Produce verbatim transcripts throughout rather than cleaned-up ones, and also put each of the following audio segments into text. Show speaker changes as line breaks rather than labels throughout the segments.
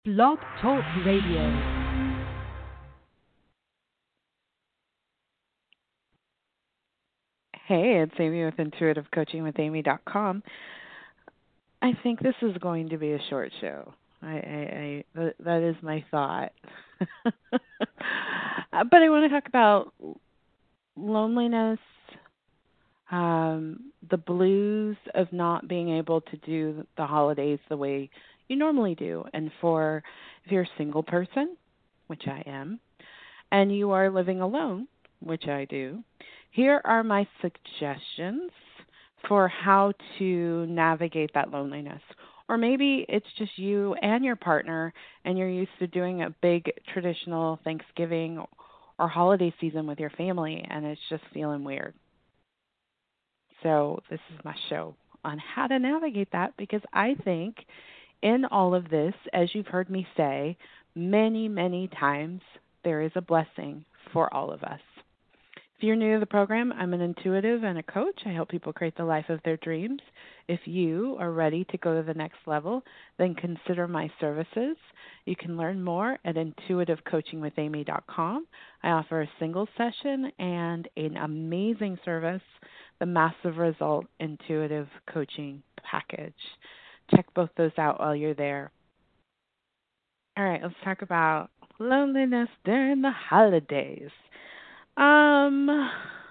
Blog Talk Radio.
Hey, it's Amy with intuitive coaching with amy dot com. I think this is going to be a short show. I, I, I th- that is my thought. Uh, but I want to talk about loneliness, um, the blues of not being able to do the holidays the way you normally do. And for if you're a single person, which I am, and you are living alone, which I do, here are my suggestions for how to navigate that loneliness. Or maybe it's just you and your partner, and you're used to doing a big traditional Thanksgiving or holiday season with your family, and it's just feeling weird. So, this is my show on how to navigate that because I think in all of this, as you've heard me say many, many times, there is a blessing for all of us. If you're new to the program, I'm an intuitive and a coach. I help people create the life of their dreams. If you are ready to go to the next level, then consider my services. You can learn more at intuitive coaching with amy dot com. I offer a single session and an amazing service, the Massive Result Intuitive Coaching Package. Check both those out while you're there. All right, let's talk about loneliness during the holidays. Um,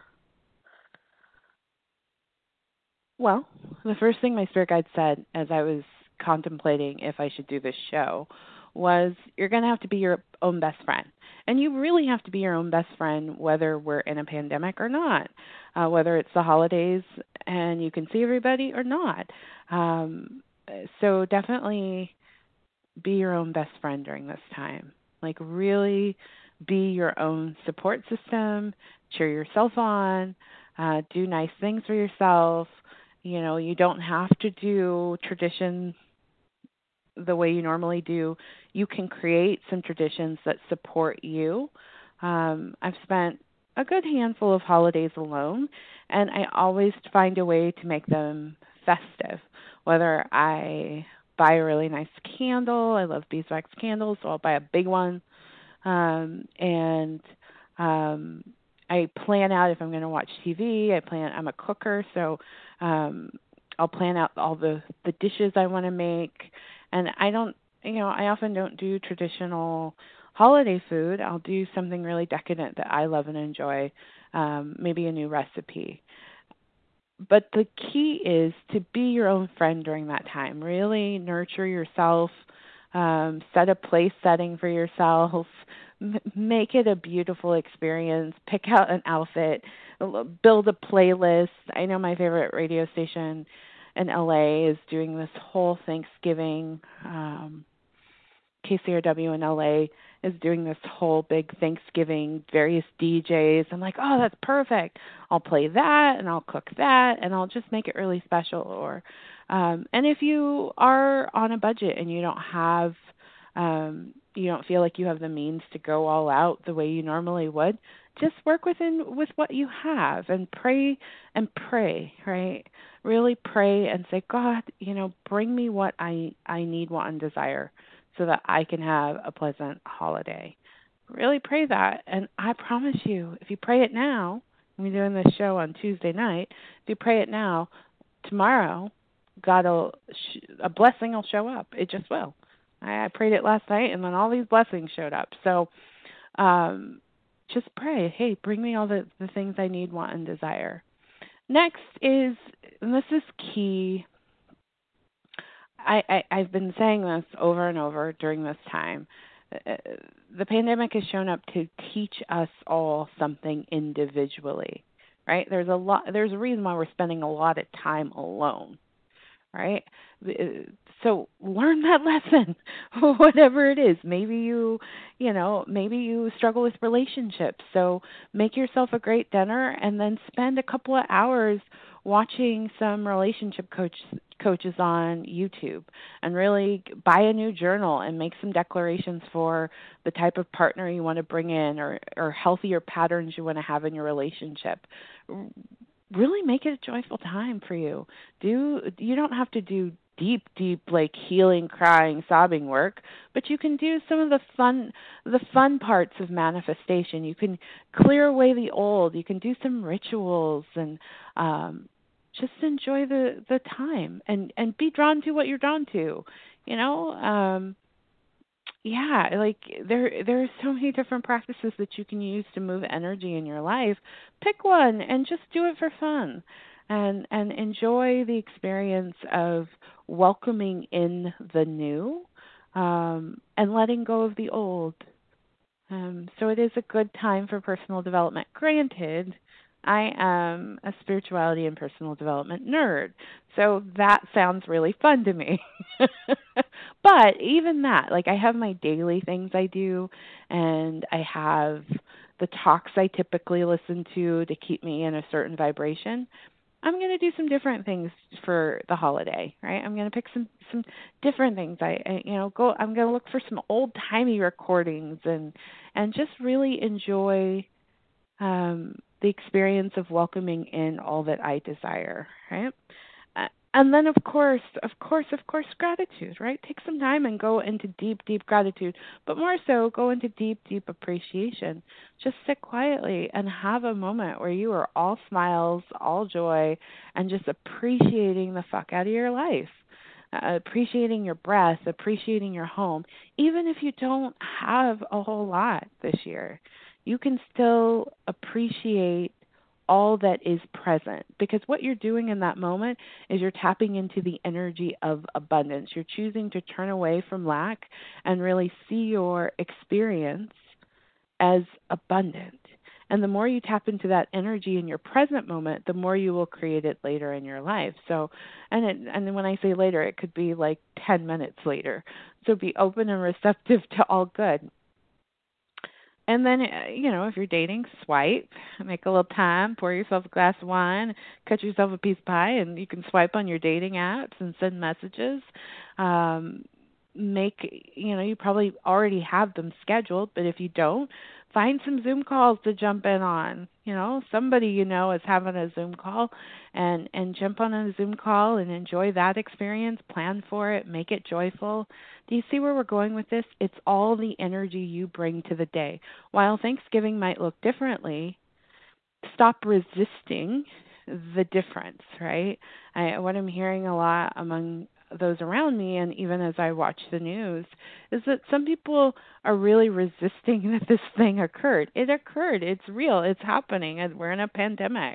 well, the first thing my spirit guide said as I was contemplating if I should do this show was you're going to have to be your own best friend. And you really have to be your own best friend whether we're in a pandemic or not, uh, whether it's the holidays and you can see everybody or not. Um, so definitely be your own best friend during this time. Like, really be your own support system, cheer yourself on, uh, do nice things for yourself. You know, you don't have to do tradition the way you normally do. You can create some traditions that support you. Um, I've spent a good handful of holidays alone, and I always find a way to make them festive. Whether I buy a really nice candle, I love beeswax candles, so I'll buy a big one, um, and um, I plan out if I'm going to watch T V. I plan. I'm a cooker, so um, I'll plan out all the the dishes I want to make, and I don't, you know, I often don't do traditional holiday food. I'll do something really decadent that I love and enjoy, um, maybe a new recipe. But the key is to be your own friend during that time. Really nurture yourself, um, set a place setting for yourself, m- make it a beautiful experience, pick out an outfit, build a playlist. I know my favorite radio station in L A is doing this whole Thanksgiving. Um, K C R W in L A is doing this whole big Thanksgiving, various D Js. I'm like, oh, that's perfect. I'll play that and I'll cook that and I'll just make it really special. Or, um, and if you are on a budget and you don't have, um, you don't feel like you have the means to go all out the way you normally would, just work within with what you have and pray and pray, right? Really pray and say, God, you know, bring me what I I need, want, and desire so that I can have a pleasant holiday. Really pray that. And I promise you, if you pray it now, we're doing this show on Tuesday night, if you pray it now, tomorrow, God will, a blessing will show up. It just will. I, I prayed it last night, and then all these blessings showed up. So um, just pray, hey, bring me all the, the things I need, want, and desire. Next is, and this is key, I, I, I've been saying this over and over during this time. Uh, The pandemic has shown up to teach us all something individually, right? There's a lot. There's a reason why we're spending a lot of time alone, right? Uh, So learn that lesson, whatever it is. Maybe you, you know, maybe you struggle with relationships. So make yourself a great dinner and then spend a couple of hours watching some relationship coach coaches on YouTube and really buy a new journal and make some declarations for the type of partner you want to bring in or or healthier patterns you want to have in your relationship. Really make it a joyful time for you. Do you don't have to do deep, deep, like healing, crying, sobbing work, but you can do some of the fun, the fun parts of manifestation. You can clear away the old. You can do some rituals and um, just enjoy the the time and and be drawn to what you're drawn to. You know, um, yeah, like there there are so many different practices that you can use to move energy in your life. Pick one and just do it for fun. And and enjoy the experience of welcoming in the new, um, and letting go of the old. Um, so it is a good time for personal development. Granted, I am a spirituality and personal development nerd, so that sounds really fun to me. But even that, like I have my daily things I do, and I have the talks I typically listen to to keep me in a certain vibration. I'm going to do some different things for the holiday, right? I'm going to pick some some different things. I, I you know, go I'm going to look for some old-timey recordings and and just really enjoy um the experience of welcoming in all that I desire, right? Uh, And then, of course, of course, of course, gratitude, right? Take some time and go into deep, deep gratitude, but more so, go into deep, deep appreciation. Just sit quietly and have a moment where you are all smiles, all joy, and just appreciating the fuck out of your life. Uh, appreciating your breath, appreciating your home. Even if you don't have a whole lot this year, you can still appreciate all that is present, because what you're doing in that moment is you're tapping into the energy of abundance. You're choosing to turn away from lack and really see your experience as abundant. And the more you tap into that energy in your present moment, the more you will create it later in your life. So, and it, and when I say later, it could be like ten minutes later. So be open and receptive to all good. And then, uh, you know, if you're dating, swipe, make a little time, pour yourself a glass of wine, cut yourself a piece of pie, and you can swipe on your dating apps and send messages. Um, make, you know, you probably already have them scheduled, but if you don't, find some Zoom calls to jump in on. You know, somebody you know is having a Zoom call, and and jump on a Zoom call and enjoy that experience. Plan for it, make it joyful. Do you see where we're going with this? It's all the energy you bring to the day. While Thanksgiving might look differently, stop resisting the difference, right? I, what I'm hearing a lot among those around me, and even as I watch the news, is that some people are really resisting that this thing occurred. It occurred. It's real. It's happening. And we're in a pandemic.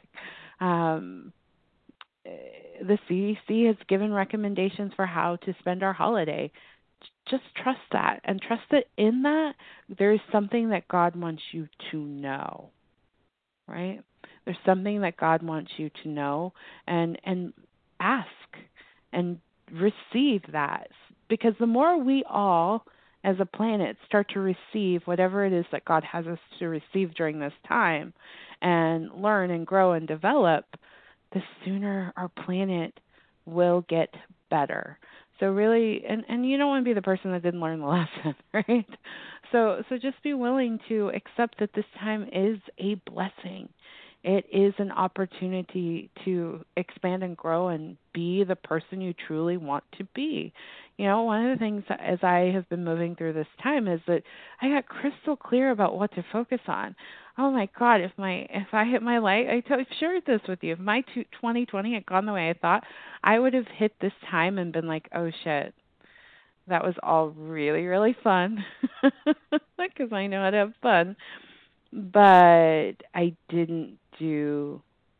Um, eh, the C D C has given recommendations for how to spend our holiday. Just trust that, and trust that in that there is something that God wants you to know, right? There's something that God wants you to know, and and ask and receive that, because the more we all as a planet start to receive whatever it is that God has us to receive during this time and learn and grow and develop, the sooner our planet will get better. So really, and and you don't want to be the person that didn't learn the lesson, right? So so just be willing to accept that this time is a blessing. It is an opportunity to expand and grow and be the person you truly want to be. You know, one of the things that, as I have been moving through this time, is that I got crystal clear about what to focus on. Oh my God! If my if I hit my light, I t- I've shared this with you. If my twenty twenty had gone the way I thought, I would have hit this time and been like, oh shit, that was all really really fun, because I know how to have fun, but I didn't do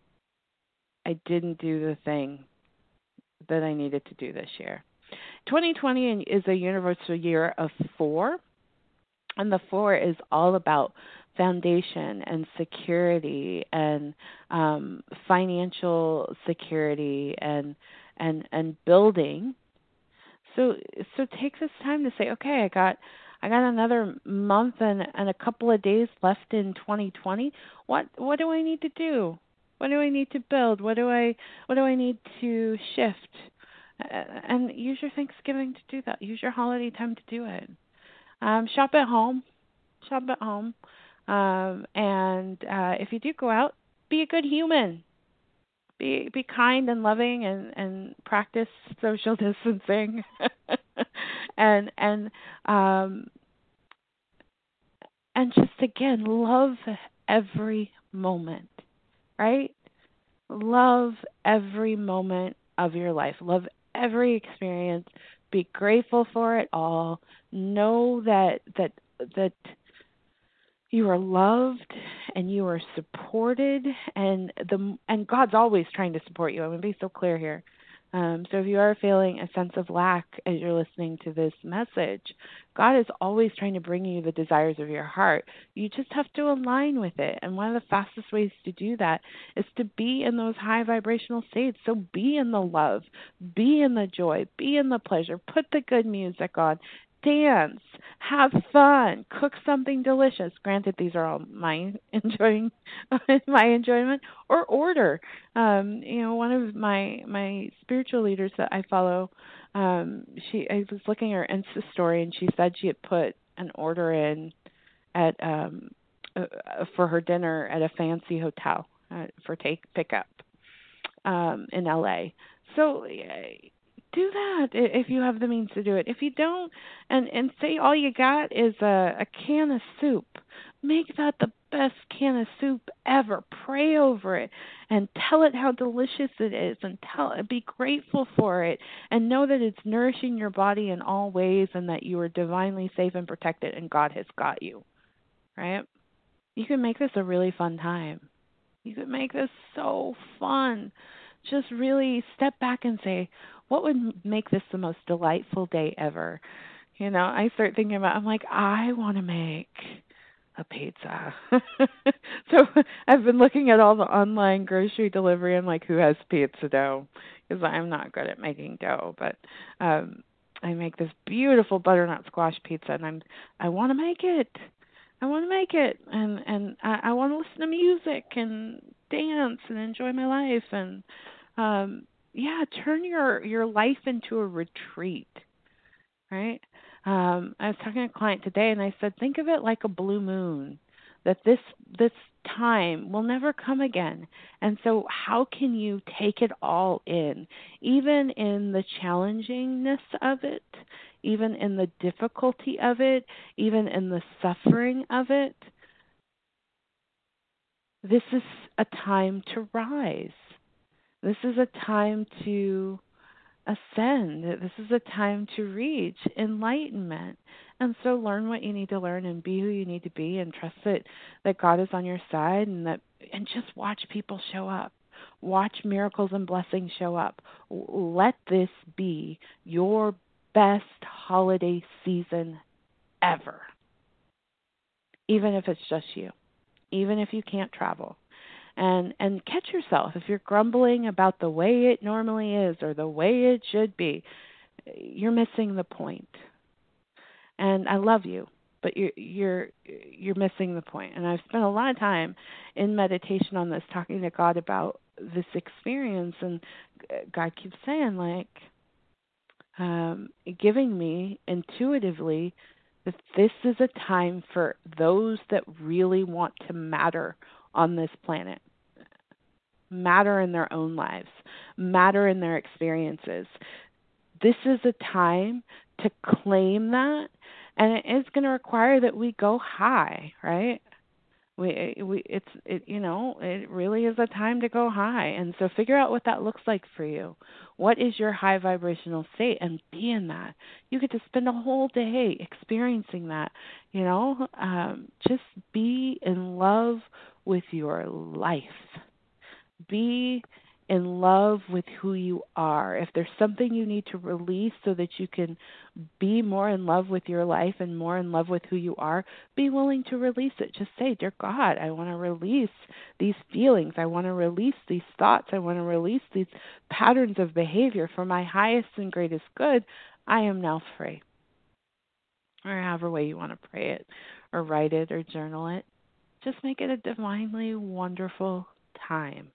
I didn't do the thing that I needed to do this year. twenty twenty is a universal year of four, and the four is all about foundation and security and um, financial security and and and building. So so take this time to say, okay, I got I got another month and, and a couple of days left in twenty twenty. What what do I need to do? What do I need to build? What do I what do I need to shift? Uh, and use your Thanksgiving to do that. Use your holiday time to do it. Um, shop at home. Shop at home. Um, and uh, if you do go out, be a good human. Be be kind and loving, and, and practice social distancing, and and um and just again love every moment, right? Love every moment of your life. Love every experience. Be grateful for it all. Know that that that you are loved and you are supported, and the and God's always trying to support you. I'm going to be so clear here. Um, so if you are feeling a sense of lack as you're listening to this message, God is always trying to bring you the desires of your heart. You just have to align with it. And one of the fastest ways to do that is to be in those high vibrational states. So be in the love, be in the joy, be in the pleasure, put the good music on, dance, have fun, cook something delicious. Granted, these are all my enjoying, my enjoyment, or order. Um, you know, one of my my spiritual leaders that I follow, um, she I was looking at her Insta story, and she said she had put an order in at um uh, for her dinner at a fancy hotel uh, for take pickup um in L A. So uh, do that if you have the means to do it. If you don't, and and say all you got is a, a can of soup, make that the best can of soup ever. Pray over it and tell it how delicious it is, and tell be grateful for it, and know that it's nourishing your body in all ways, and that you are divinely safe and protected, and God has got you. Right? You can make this a really fun time. You could make this so fun. Just really step back and say, what would make this the most delightful day ever? You know, I start thinking about, I'm like, I want to make a pizza. So I've been looking at all the online grocery delivery. I'm like, who has pizza dough? Because I'm not good at making dough, but um I make this beautiful butternut squash pizza, and I'm I want to make it. I want to make it, and and I, I want to listen to music and dance and enjoy my life, and um yeah, turn your your life into a retreat, right? Um, I was talking to a client today, and I said, think of it like a blue moon. That this this time will never come again, and so how can you take it all in, even in the challengingness of it, even in the difficulty of it, even in the suffering of it? This is a time to rise. This is a time to ascend. This is a time to reach enlightenment. And so learn what you need to learn, and be who you need to be, and trust that, that God is on your side, and that and just watch people show up. Watch miracles and blessings show up. Let this be your best holiday season ever. Even if it's just you. Even if you can't travel. and and catch yourself if you're grumbling about the way it normally is or the way it should be. You're missing the point. And I love you, but you're you're you're missing the point. And I've spent a lot of time in meditation on this, talking to God about this experience, and God keeps saying, like, um, giving me intuitively that this is a time for those that really want to matter on this planet, matter in their own lives, matter in their experiences. This is a time to claim that, and it is going to require that we go high, right? We we it's it you know it really is a time to go high, and so figure out what that looks like for you. What is your high vibrational state, and be in that. You get to spend a whole day experiencing that. You know, um, just be in love with your life. Be in love with who you are. If there's something you need to release so that you can be more in love with your life and more in love with who you are, be willing to release it. Just say, dear God, I want to release these feelings. I want to release these thoughts. I want to release these patterns of behavior for my highest and greatest good. I am now free. Or however way you want to pray it, or write it, or journal it. Just make it a divinely wonderful time.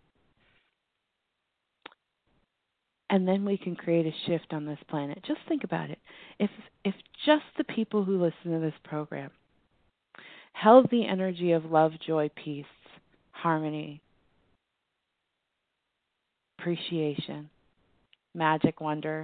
And then we can create a shift on this planet. Just think about it. If if just the people who listen to this program held the energy of love, joy, peace, harmony, appreciation, magic, wonder,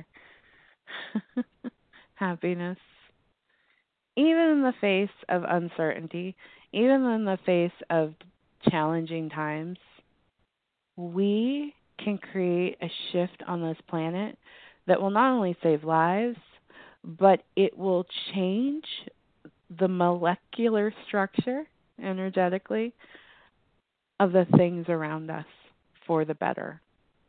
happiness. Even in the face of uncertainty, even in the face of challenging times, we can create a shift on this planet that will not only save lives, but it will change the molecular structure energetically of the things around us for the better.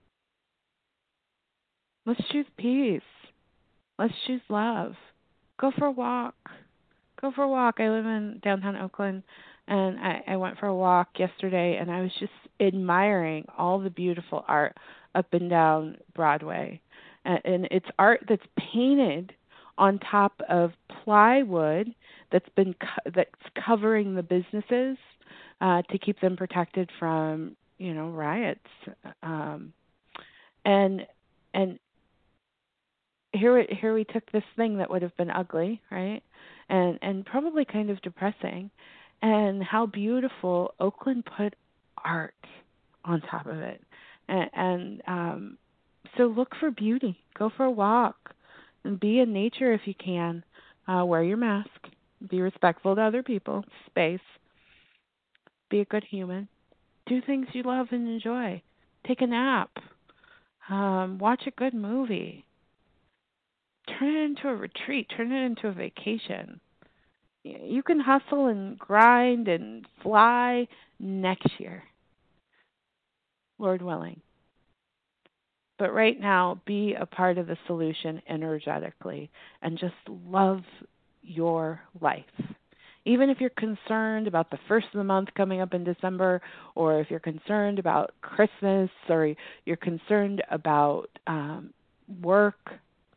Let's choose peace. Let's choose love. Go for a walk. Go for a walk. I live in downtown Oakland, and I, I went for a walk yesterday, and I was just admiring all the beautiful art up and down Broadway. And, and it's art that's painted on top of plywood that's been co- that's covering the businesses uh, to keep them protected from, you know, riots. Um, and and here we, here we took this thing that would have been ugly, right? And and probably kind of depressing, and how beautiful Oakland put art on top of it. And, and um, so look for beauty. Go for a walk and be in nature if you can. Uh, wear your mask. Be respectful to other people. Space. Be a good human. Do things you love and enjoy. Take a nap. Um, watch a good movie. Turn it into a retreat. Turn it into a vacation. You can hustle and grind and fly next year, Lord willing. But right now, be a part of the solution energetically and just love your life. Even if you're concerned about the first of the month coming up in December, or if you're concerned about Christmas, or you're concerned about um, work,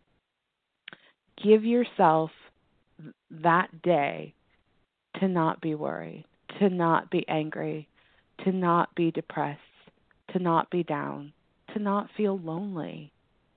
give yourself that day to not be worried, to not be angry, to not be depressed, to not be down, to not feel lonely.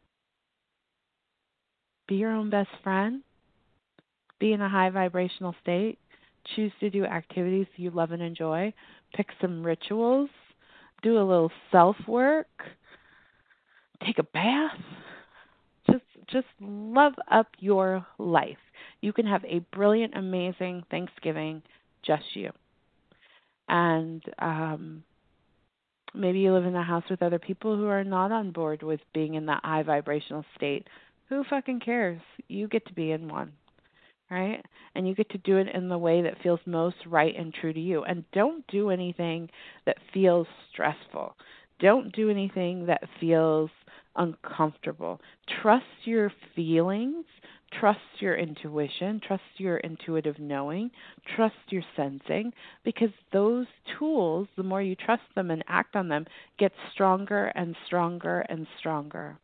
Be your own best friend. Be in a high vibrational state. Choose to do activities you love and enjoy. Pick some rituals. Do a little self-work. Take a bath. Just just love up your life. You can have a brilliant, amazing Thanksgiving, just you. And um, maybe you live in a house with other people who are not on board with being in that high vibrational state. Who fucking cares? You get to be in one, right? And you get to do it in the way that feels most right and true to you. And don't do anything that feels stressful. Don't do anything that feels uncomfortable. Trust your feelings. Trust your intuition. Trust your intuitive knowing. Trust your sensing. Because those tools, the more you trust them and act on them, get stronger and stronger and stronger.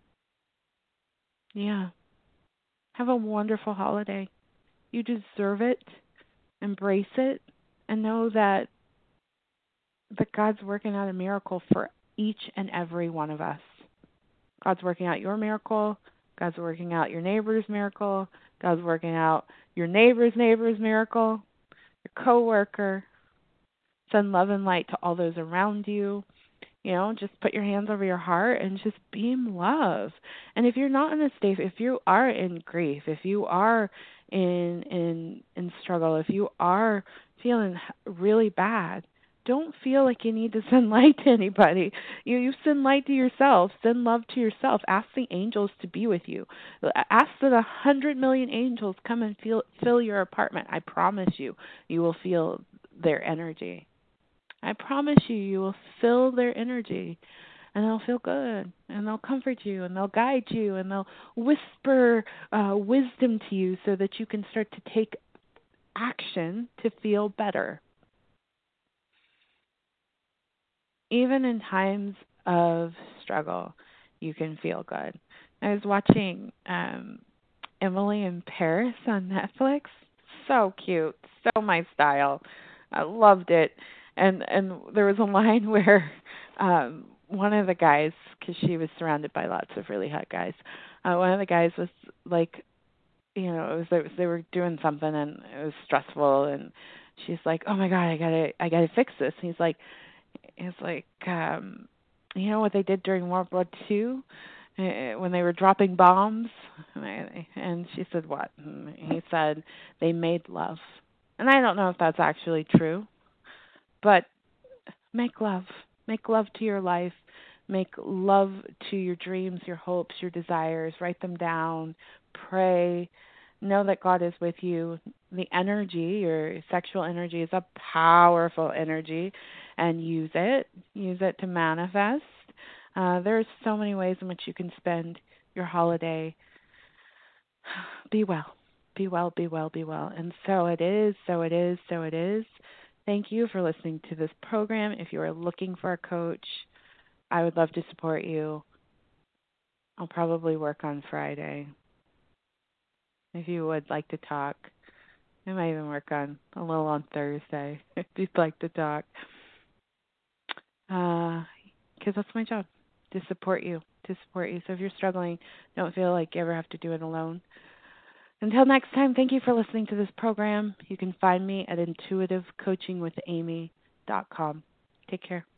Yeah. Have a wonderful holiday. You deserve it. Embrace it. And know that that God's working out a miracle for each and every one of us. God's working out your miracle. God's working out your neighbor's miracle. God's working out your neighbor's neighbor's miracle, your coworker. Send love and light to all those around you. You know, just put your hands over your heart and just beam love. And if you're not in a state, if you are in grief, if you are in in in struggle, if you are feeling really bad, don't feel like you need to send light to anybody. You you send light to yourself. Send love to yourself. Ask the angels to be with you. Ask that a hundred million angels come and feel, fill your apartment. I promise you, you will feel their energy. I promise you, you will feel their energy. And they'll feel good, and they'll comfort you, and they'll guide you, and they'll whisper uh, wisdom to you so that you can start to take action to feel better. Even in times of struggle, you can feel good. I was watching um, Emily in Paris on Netflix. So cute, so my style. I loved it. And and there was a line where um, one of the guys, because she was surrounded by lots of really hot guys, uh, one of the guys was like, you know, it was, it was they were doing something and it was stressful, and she's like, oh my god, I gotta I gotta fix this. And he's like, He's like, um, you know what they did during World War Two uh, when they were dropping bombs? And, I, and she said, what? And he said, they made love. And I don't know if that's actually true, but make love. Make love to your life. Make love to your dreams, your hopes, your desires. Write them down. Pray. Know that God is with you. The energy, your sexual energy, is a powerful energy, and use it. Use it to manifest. Uh, there's so many ways in which you can spend your holiday. Be well. Be well, be well, be well. And so it is, so it is, so it is. Thank you for listening to this program. If you are looking for a coach, I would love to support you. I'll probably work on Friday. If you would like to talk, I might even work on a little on Thursday if you'd like to talk. Because uh, that's my job, to support you, to support you. So if you're struggling, don't feel like you ever have to do it alone. Until next time, thank you for listening to this program. You can find me at intuitive coaching with amy dot com. Take care.